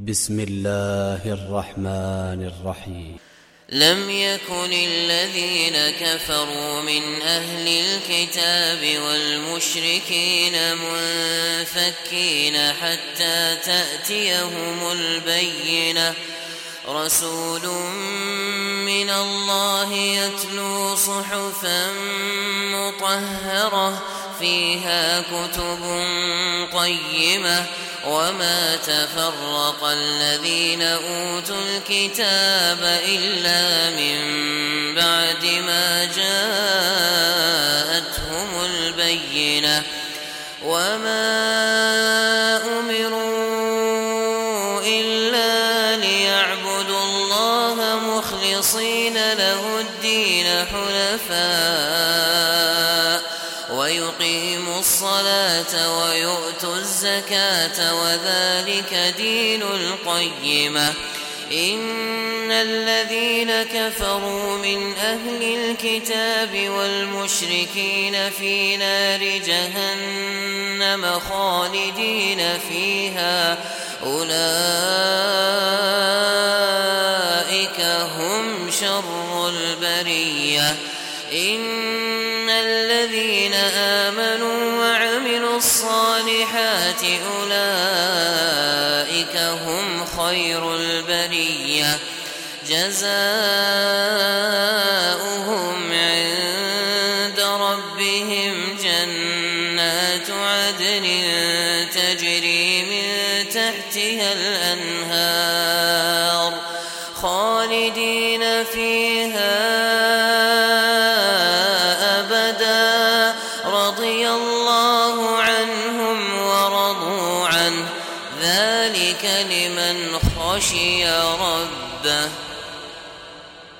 بسم الله الرحمن الرحيم. لم يكن الذين كفروا من أهل الكتاب والمشركين منفكين حتى تأتيهم البينة رسول من الله يتلو صحفا مطهرة فيها كتب قيمة وما تفرق الذين أوتوا الكتاب إلا من بعد ما جاءتهم البينة وما أمروا إلا ليعبدوا الله مخلصين له الدين حنفاء ويقيموا الصلاة ويؤتوا الزكاة وذلك دين القيمة. إن الذين كفروا من أهل الكتاب والمشركين في نار جهنم خالدين فيها أولئك هم شر البرية. إن الذين آمنوا وعملوا الصالحات أولئك هم خير البرية جزاؤهم عند ربهم جنات عدن تجري من تحتها الأنهار خالدين فيها أبدا رضي الله عنهم ورضوا عنه ذلك لمن خشي ربه.